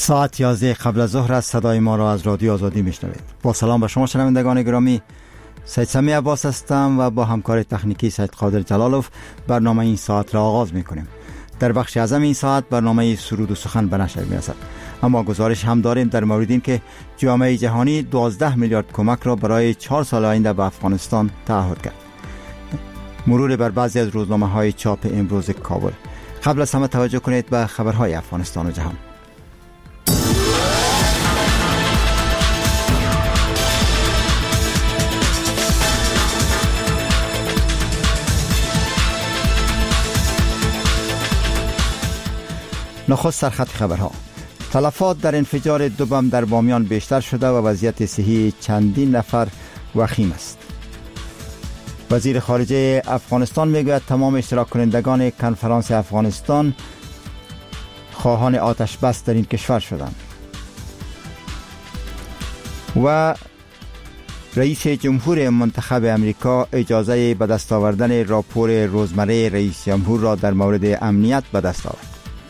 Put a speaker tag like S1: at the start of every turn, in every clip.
S1: ساعت 11 قبل از ظهر است. صدای ما را از رادیو آزادی میشنوید. با سلام به شما شنوندگان گرامی، سید سمی عباس هستم و با همکار تکنیکی سید قادر جلالوف برنامه این ساعت را آغاز میکنیم. در بخش اعظم این ساعت برنامه سرود و سخن به نشر میرسد، اما گزارش هم داریم در مورد این که جامعه جهانی 12 میلیارد کمک را برای 4 سال آینده به افغانستان تعهد کرد. مرور بر بعضی از روزنامه‌های چاپ امروز کابل. قبل از همه توجه کنید به خبرهای افغانستان و جهان. نخست سرخط خبرها. تلفات در انفجار 2 بم در بامیان بیشتر شده و وضعیت صحی چندین نفر وخیم است. وزیر خارجه افغانستان میگوید تمام اشتراک کنندگان کنفرانس افغانستان خواهان آتش بس در این کشور شدند. و رئیس جمهور منتخب امریکا اجازه به دست آوردن راپور روزمره رئیس جمهور را در مورد امنیت به دست آورد.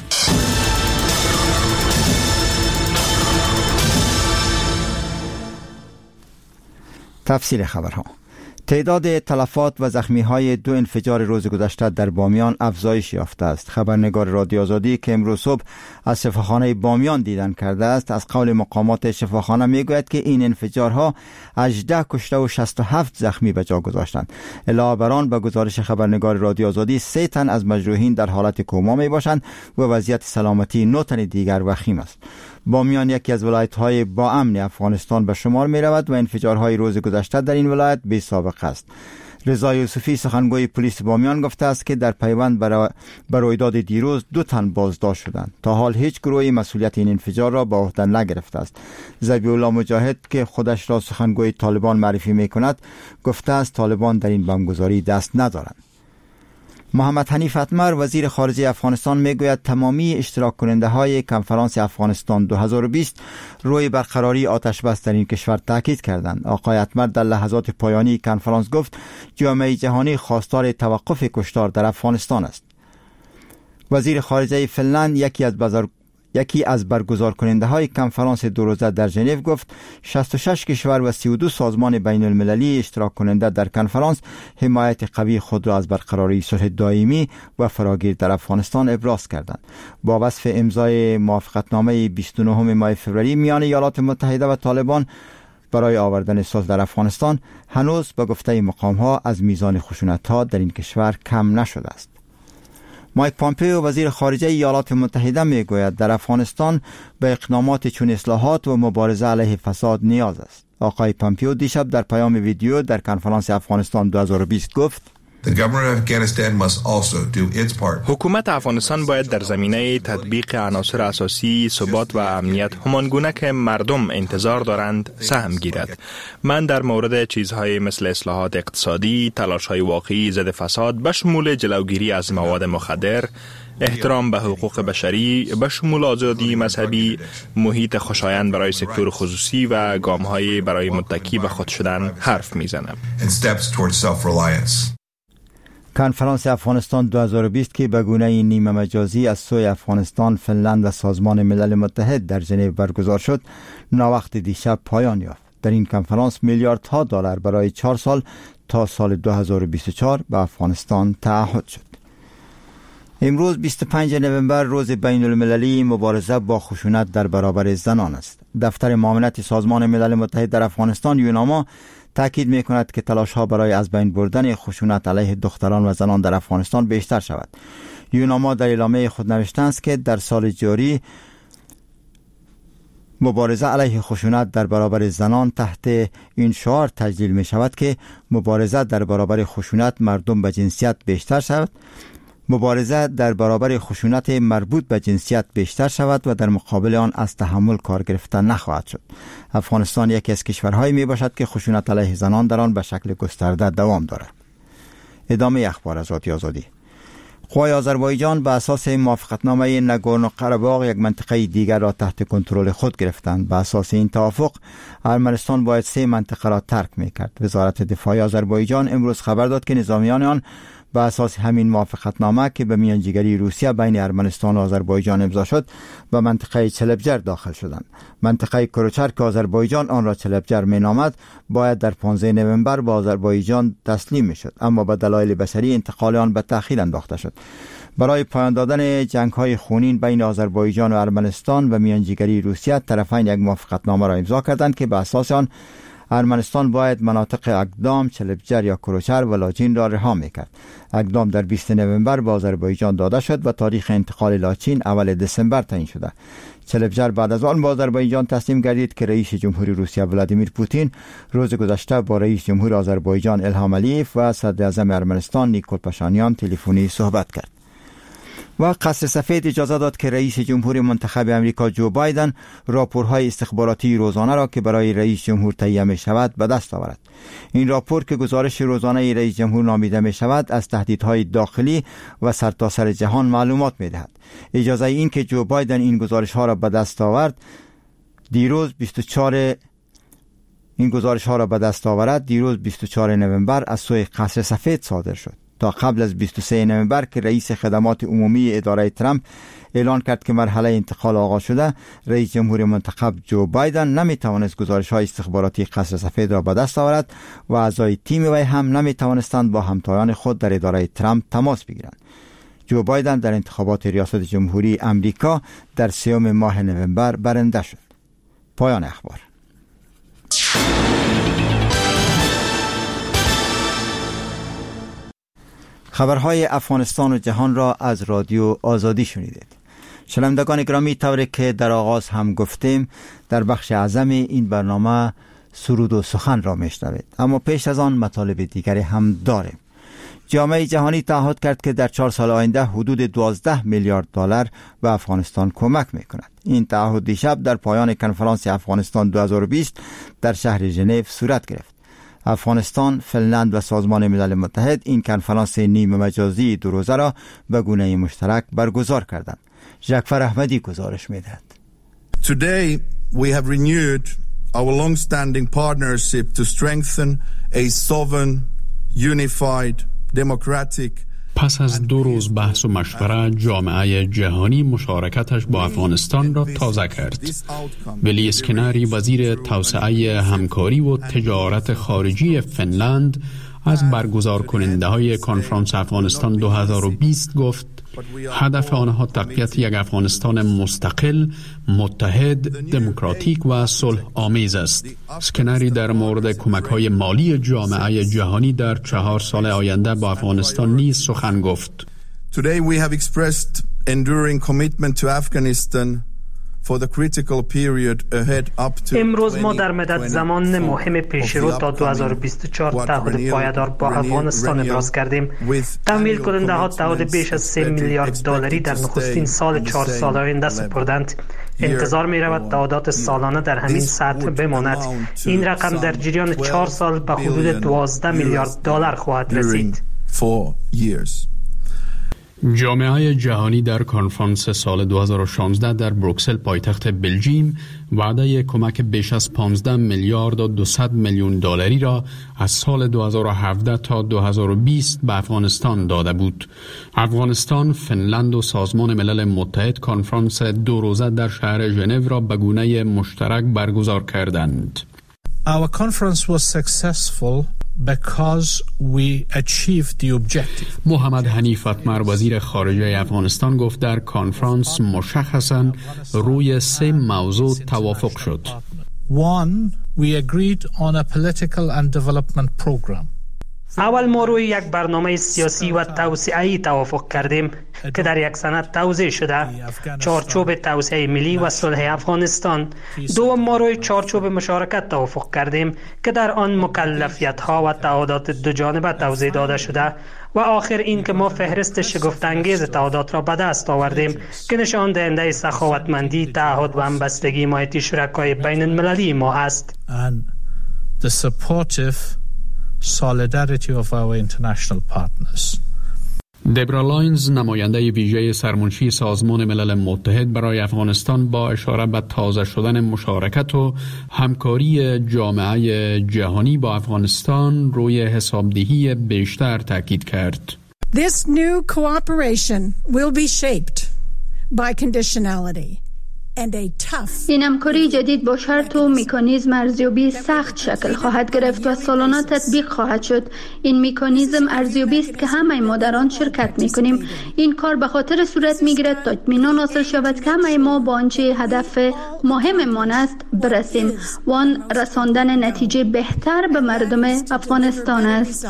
S1: تفصیل خبرها. تعداد تلفات و زخمی‌های 2 انفجار روز گذشته در بامیان افزایش یافته است. خبرنگار رادیو آزادی که امروز صبح از شفاخانه بامیان دیدن کرده است، از قول مقامات شفاخانه میگوید که این انفجارها 18 کشته و 67 زخمی به جا گذاشتند. علاوه بر آن به گزارش خبرنگار رادیو آزادی 3 تن از مجروحین در حالت کما می باشند و وضعیت سلامتی 9 تن دیگر وخیم است. بامیان یکی از ولایت‌های با امن افغانستان به شمار می رود و انفجارهای روز گذشته در این ولایت بی سابقه است. رضا یوسفی سخنگوی پلیس بامیان گفته است که در پیوند بر رویداد دیروز 2 تن بازداشت شدند. تا حال هیچ گروهی مسئولیت این انفجار را به عهده نگرفته است. ذبیح الله مجاهد که خودش را سخنگوی طالبان معرفی می کند گفته است طالبان در این بمبگذاری دست ندارند. محمد حنیف اتمر وزیر خارجه افغانستان میگوید تمامی اشتراک کننده های کنفرانس افغانستان 2020 روی برقراری آتش بس در این کشور تاکید کردند. آقای اتمر در لحظات پایانی کنفرانس گفت جامعه جهانی خواستار توقف کشتار در افغانستان است. وزیر خارجه فنلند یکی از برگزار کننده های کنفرانس 2 روزه در ژنو گفت 66 کشور و 32 سازمان بین المللی اشتراک کننده در کنفرانس حمایت قوی خود را از برقراری صلح دائمی و فراگیر در افغانستان ابراز کردند. با وصف امضای موافقتنامه 29 ماه فوریه میان ایالات متحده و طالبان برای آوردن صلح در افغانستان هنوز به گفته مقام ها از میزان خشونت ها در این کشور کم نشده است. مایک پامپئو وزیر خارجه ایالات متحده میگوید در افغانستان به اقدامات چون اصلاحات و مبارزه علیه فساد نیاز است. آقای پامپئو دیشب در پیام ویدیو در کنفرانس افغانستان 2020 گفت
S2: حکومت افغانستان باید در زمینه تطبیق عناصر اساسی ثبات و امنیت همانگونه که مردم انتظار دارند سهم گیرد. من در مورد چیزهای مثل اصلاحات اقتصادی، تلاش‌های واقعی ضد فساد به شمول جلوگیری از مواد مخدر، احترام به حقوق بشری به شمول آزادی مذهبی، محیط خوشایند برای سکتور خصوصی و گام‌های برای متکی به خود شدن حرف می‌زنم.
S1: کنفرانس افغانستان 2020 که به گونه نیمه مجازی از سوی افغانستان، فنلند و سازمان ملل متحد در ژنو برگزار شد، ناوقت دیشب پایان یافت. در این کنفرانس میلیاردها دلار برای 4 سال تا سال 2024 به افغانستان تعهد شد. امروز 25 نوامبر روز بین المللی مبارزه با خشونت در برابر زنان است. دفتر معاونت سازمان ملل متحد در افغانستان یوناما تاکید می کند که تلاش ها برای از بین بردن خشونت علیه دختران و زنان در افغانستان بیشتر شود. یوناما در اعلامیه خود نوشته است که در سال جاری مبارزه علیه خشونت در برابر زنان تحت این شعار تجلیل می شود که مبارزه در برابر خشونت مردم به جنسیت بیشتر شود، مبارزه در برابر خشونت مربوط به جنسیت بیشتر شود و در مقابل آن از تحمل کار گرفتن نخواهد شد. افغانستان یکی از کشورهایی می باشد که خشونت علیه زنان در آن به شکل گسترده دوام دارد. ادامه اخبار از رادیو آزادی. قوای آذربایجان به اساس موافقتنامه ناگورنو قره‌باغ یک منطقه دیگر را تحت کنترل خود گرفتند. به اساس این توافق ارمنستان باید 3 منطقه را ترک می‌کرد. وزارت دفاع آذربایجان امروز خبر داد که نظامیان آن به اساس همین موافقتنامه که به میانجیگری روسیه بین ارمنستان و آذربایجان امضا شد به منطقه چلبجر داخل شدند. منطقه کروچر که آذربایجان آن را چلبجر مینامد باید در 15 نوامبر به آذربایجان تسلیم میشد، اما به دلایل بشری انتقال آن به تأخیر انداخته شد. برای پایان دادن جنگ‌های خونین بین آذربایجان و ارمنستان و میانجیگری روسیه، طرفین یک موافقتنامه را امضا کردند که به اساس آن ارمنستان باید مناطق اقدام، چلبجر یا کروچر و لاچین را رها میکرد. اقدام در 20 نوامبر به آذربایجان داده شد و تاریخ انتقال لاچین اول دسامبر تعیین شده. چلبجر بعد از آن به آذربایجان تسلیم گردید که رئیس جمهوری روسیه ولادیمیر پوتین روز گذشته با رئیس جمهور آذربایجان الهام علیف و صدر اعظم ارمنستان نیکول پاشانیان تلفنی صحبت کرد. و قصر سفید اجازه داد که رئیس جمهور منتخب امریکا جو بایدن راپورهای استخباراتی روزانه را که برای رئیس جمهور تهیه می شود به دست آورد. این راپور که گزارش روزانه رئیس جمهور نامیده می شود از تهدیدهای داخلی و سرتاسر جهان معلومات می دهد. اجازه این که جو بایدن این گزارش ها را به دست آورد دیروز 24 نوامبر از سوی قصر سفید صادر شد. تا قبل از 23 نوامبر که رئیس خدمات عمومی اداره ترامپ اعلان کرد که مرحله انتقال آغاز شده، رئیس جمهور منتخب جو بایدن نمی توانست گزارش‌های استخباراتی قصر سفید را به دست آورد و اعضای تیم وی هم نمی توانستند با همتایان خود در اداره ترامپ تماس بگیرند. جو بایدن در انتخابات ریاست جمهوری امریکا در 3 ماه نوامبر برنده شد. پایان اخبار. خبرهای افغانستان و جهان را از رادیو آزادی شنیدید. شنوندگان گرامی، طوری که در آغاز هم گفتیم، در بخش اعظم این برنامه سرود و سخن را میشنوید، اما پیش از آن مطالب دیگری هم داریم. جامعه جهانی تعهد کرد که در 4 سال آینده حدود 12 میلیارد دلار به افغانستان کمک میکند. این تعهد دیشب در پایان کنفرانس افغانستان 2020 در شهر ژنو صورت گرفت. افغانستان، فنلند و سازمان ملل متحد این کنفرانس نیمه مجازی 2 روزه را به گونه مشترک برگزار کردند. جعفر احمدی گزارش می‌دهد.
S3: Today we have renewed our long-standing partnership to strengthen a sovereign, unified, democratic.
S4: پس از 2 روز بحث و مشوره، جامعه جهانی مشارکتش با افغانستان را تازه کرد. ولی اسکناری، وزیر توسعه همکاری و تجارت خارجی فنلند، از برگزار کننده های کنفرانس افغانستان 2020 گفت هدف آنها تقویت یک افغانستان مستقل، متحد، دموکراتیک و صلح آمیز است. اسکنری در مورد کمک‌های مالی جامعه جهانی در 4 سال آینده با افغانستان نیز سخن گفت.
S3: Today we have expressed enduring commitment to Afghanistan for the critical period ahead up to.
S5: امروز ما در مدت زمان مهم پیشرو تا 2024 تعهد پایدار با افغانستان ابراز کردیم. تمویل کننده ها تعهد بیش از 3 میلیارد دلاری در نخستین سال 4 سال آینده سپردند. انتظار می رود تعهدات سالانه در همین سطح بماند. این رقم در جریان 4 سال به حدود 12 میلیارد دلار خواهد رسید.
S4: جامعه جهانی در کنفرانس سال 2016 در بروکسل پایتخت بلژیم وعده کمک بیش از 15 میلیارد و 200 میلیون دلاری را از سال 2017 تا 2020 به افغانستان داده بود. افغانستان، فنلند و سازمان ملل متحد کنفرانس 2 روزه در شهر ژنو را به گونه مشترک برگزار کردند.
S6: Our conference was successful because we achieved the objective.
S4: محمد حنیف اتمر، وزیر خارجه افغانستان، گفت در کنفرانس مشخصاً روی 3 موضوع توافق شد.
S6: 1. We agreed on a political and development program.
S5: اول ما روی یک برنامه سیاسی و توسعه‌ای توافق کردیم که در یک سند توضیح شده، چارچوب توسعه ملی و صلح افغانستان. دوم، ما روی چارچوب مشارکت توافق کردیم که در آن مکلفیت‌ها و تعهدات دو جانبه توضیح داده شده و آخر این که ما فهرست شگفت‌انگیز تعهدات را به دست آوردیم که نشان دهنده سخاوتمندی، تعهد و همبستگی حمایتی شرکای بین المللی ما است.
S6: And the supportive solidarity of our international partners.
S4: دبرا لاینز، نماینده ویژه سرمنشی سازمان ملل متحد برای افغانستان، با اشاره به تازه شدن مشارکت و همکاری جامعه جهانی با افغانستان روی حسابدهی بیشتر تاکید کرد.
S7: This new cooperation will be shaped by conditionality.
S8: این همکاری جدید با شرط و مکانیزم ارزیابی سخت شکل خواهد گرفت و سالانه تطبیق خواهد شد. این مکانیزم ارزیابی است که همه ما در آن شرکت می‌کنیم. این کار به خاطر صورت می‌گیرد تا اطمینان حاصل شود که همه ما با آنچه هدف مهممان است برسیم و آن رساندن نتیجه بهتر به مردم افغانستان است.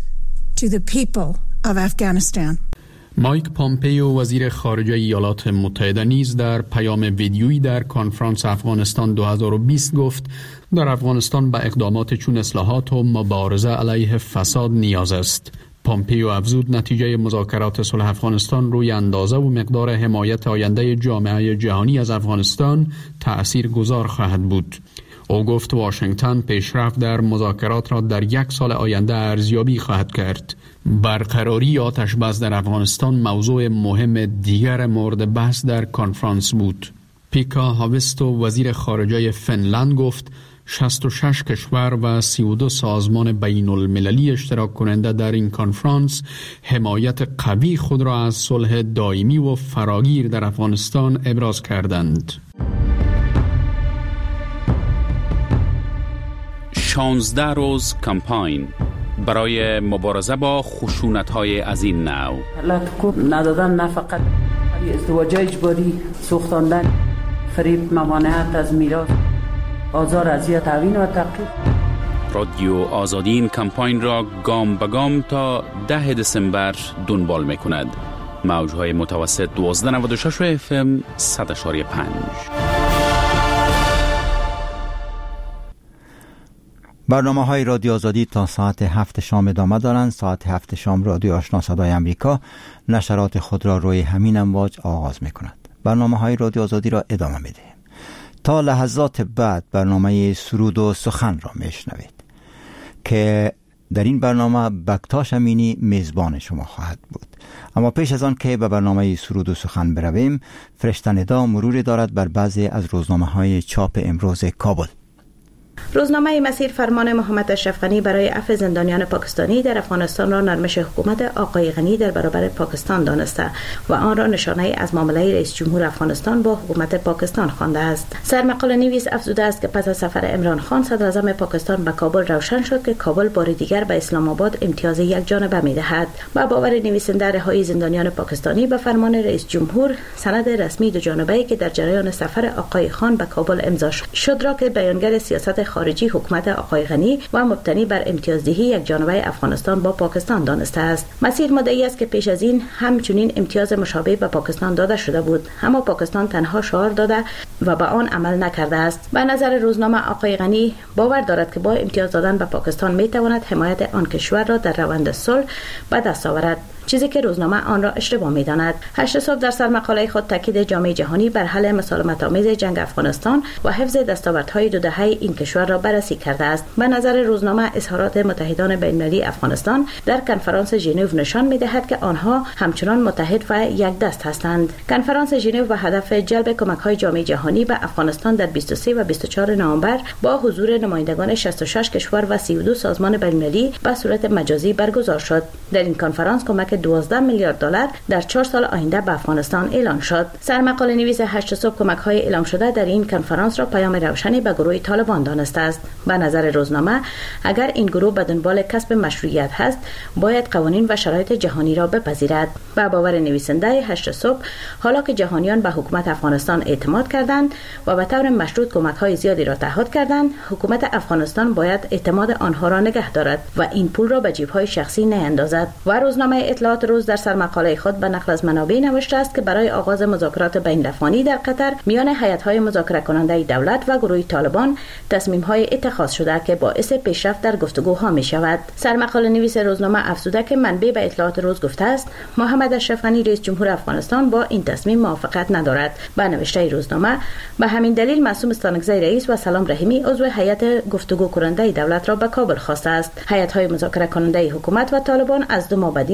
S4: مایک پامپیو وزیر خارجه ایالات متحده نیز در پیام ویدیویی در کنفرانس افغانستان 2020 گفت در افغانستان به اقدامات چون اصلاحات و مبارزه علیه فساد نیاز است. پامپیو افزود نتیجه مذاکرات صلح افغانستان روی اندازه و مقدار حمایت آینده جامعه جهانی از افغانستان تأثیرگذار خواهد بود. او گفت واشنگتن پیشرفت در مذاکرات را در 1 سال آینده ارزیابی خواهد کرد. برقراری آتش بس در افغانستان موضوع مهم دیگر مورد بحث در کنفرانس بود. پیکا هاویستو وزیر خارجه فنلند گفت 66 کشور و 32 سازمان بین المللی اشتراک کننده در این کنفرانس حمایت قوی خود را از صلح دائمی و فراگیر در افغانستان ابراز کردند.
S9: 16 روز کمپاین برای مبارزه با خشونت‌های از این نوع.
S10: ندادن نه فقط ازدواج اجباری، سوختاندن، فریب، ممانعت از میراث، آزار، اذیت، تعوین و تعقیب.
S9: رادیو آزادی این کمپاین را گام به گام تا 10 دسامبر دنبال می‌کند. موج‌های متوسط 1296 FM 100.5.
S1: برنامه‌های رادیو آزادی تا ساعت 7 شام ادامه دارند. ساعت 7 شام رادیو آشنا صدای امریکا نشرات خود را روی همین امواج آغاز می‌کند. برنامه‌های رادیو آزادی را ادامه می‌دهیم. تا لحظات بعد برنامه سرود و سخن را میشنوید که در این برنامه بکتاش امینی میزبان شما خواهد بود. اما پیش از آن که به برنامه سرود و سخن برویم، فرشته ندا مروری دارد بر بعضی از روزنامه‌های چاپ امروز کابل.
S11: روزنامه مسیر فرمان محمد اشرف غنی برای عفو زندانیان پاکستانی در افغانستان را نرمش حکومت آقای غنی در برابر پاکستان دانسته و آن را نشانه از معامله رئیس جمهور افغانستان با حکومت پاکستان خوانده است. سرمقاله نویس افزوده است که پس از سفر عمران خان صدر اعظم پاکستان به کابل روشن شد که کابل بار دیگر به اسلام آباد امتیاز یک جانبه می‌دهد. با باور نویسنده رهایی زندانیان پاکستانی به فرمان رئیس جمهور، سند رسمی دو جانبه‌ای که در جریان سفر آقای خان به کابل امضا شد را که بیانگر سیاست خارجی حکومت آقای غنی و مبتنی بر امتیازدهی یک جانبه افغانستان با پاکستان دانسته است. مسیر مدعی است که پیش از این همچنین امتیاز مشابه به پاکستان داده شده بود، اما پاکستان تنها شعار داده و به آن عمل نکرده است. به نظر روزنامه آقای غنی باور دارد که با امتیاز دادن به پاکستان میتواند حمایت آن کشور را در روند صلح به دست آورد، چیزی که روزنامه آن را اشتباه می‌داند. 8 صبح در سرمقاله خود تاکید جامعه جهانی بر حل مسالمت‌آمیز جنگ افغانستان و حفظ دستاوردهای 2 دهه این کشور را بررسی کرده است. به نظر روزنامه اظهارات متحدان بین‌المللی افغانستان در کنفرانس ژنو نشان می‌دهد که آنها همچنان متحد و یک دست هستند. کنفرانس ژنو به هدف جلب کمک‌های جامعه جهانی به افغانستان در 23 و 24 نوامبر با حضور نمایندگان 66 کشور و 32 سازمان بین‌المللی به صورت مجازی برگزار شد. در این کنفرانس کمک 12 میلیارد دلار در 4 سال آینده به افغانستان اعلان شد. سرمقاله نویس 8 صبح کمک‌های اعلام شده در این کنفرانس را پیام روشنی به گروه طالبان دانسته است. به نظر روزنامه اگر این گروه به دنبال کسب مشروعیت هست، باید قوانین و شرایط جهانی را بپذیرد. به باور نویسنده 8 صبح، حالا که جهانیان به حکومت افغانستان اعتماد کردند و به طور مشروط کمک‌های زیادی را تعهد کردند، حکومت افغانستان باید اعتماد آنها را نگه دارد و این پول را به جیب‌های شخصی نیندازد. و روزنامه اطلاعات روز در سرمقاله خود به نقل از منابع نوشته است که برای آغاز مذاکرات بین‌الافغانی در قطر میان هیئت‌های مذاکره کننده دولت و گروه طالبان تصمیم‌های اتخاذ شده که باعث پیشرفت در گفتگوها می‌شود. سرمقاله نویس روزنامه افزوده که منبع به اطلاعات روز گفته است محمد اشرف غنی رئیس جمهور افغانستان با این تصمیم موافقت ندارد. به نوشته روزنامه به همین دلیل معصوم استانکزی رئیس و سلام رحیمی عضو هیئت گفتگو کننده دولت را به کابل خواسته است. هیئت‌های مذاکره کننده حکومت و طالبان از 2 ماه